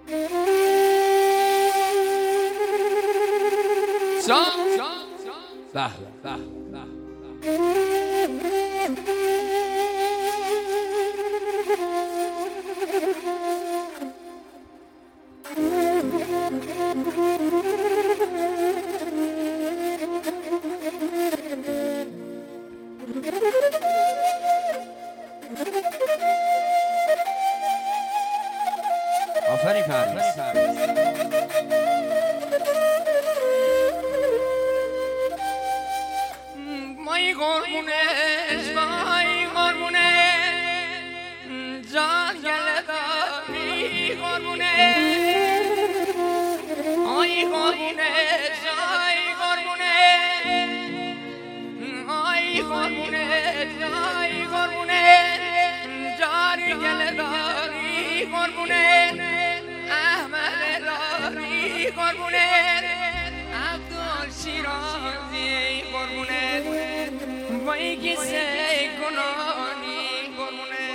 آفرین پرویز. مای قربونش مای قربونه جان گلداری قربونه آی قربونش آی قربونه آی قربونش آی قربونه جان گلداری قربونه احمد داری قربونه عبدال شیرازی قربونه وای کسی گناهی قربونه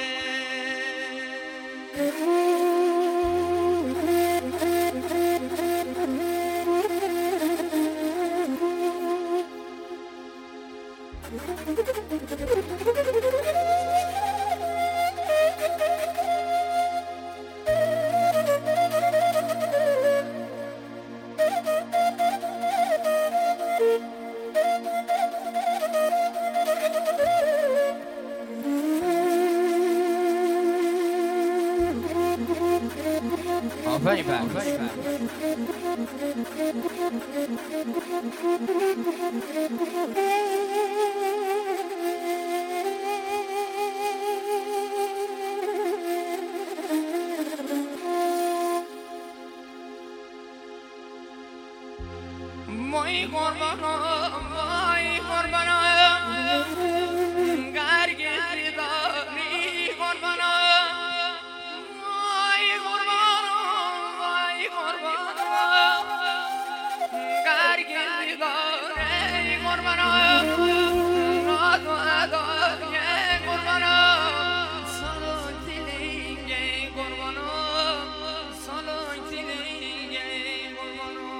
آفرین پرویز. مای قربانم مای قربانم گرگی داری قربانم مای قربانم مای قربانم گرگی داری قربانم ناز و ادای قربانم سالون دیلی قربانم سالون دیلی قربانم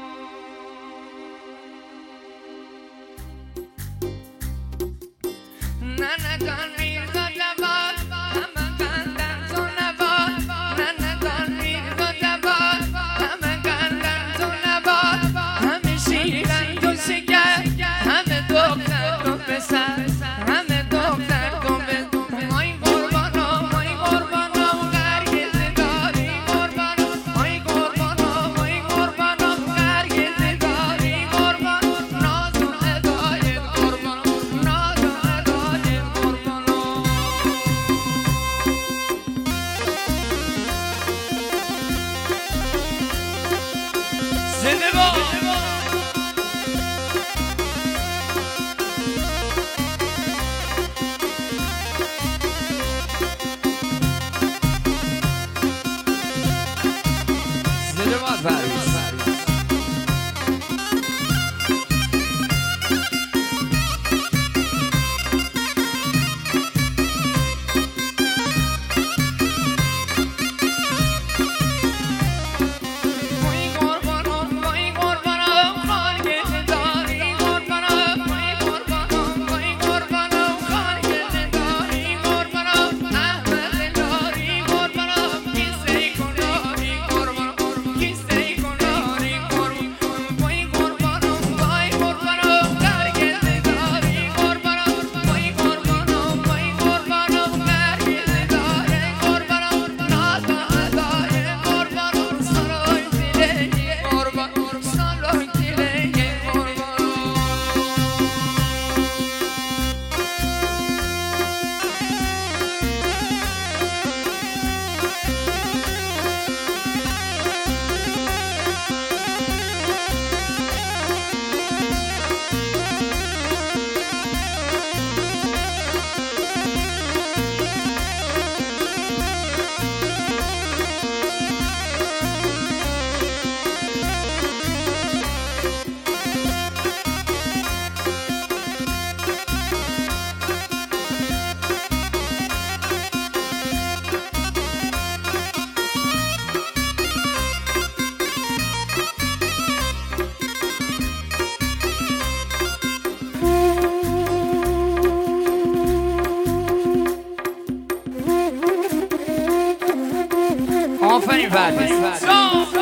Nana can read the Jabba, I'm a gun dance on a bar. Nana can read the Jabba, I'm a gun dance on a bar. I'm a she and to see I'm a doctor to pesar, I'm a doctor to pesar. My Gorbano, Gargis Dari Gorbano, my Gorbano, Gargis Dari Gorbano, Nazo Edoye Gorbano, Nazo Edoye Gorbano. Zindabad. زنده‌باد پرویز. Ahmed آفرین پرویز.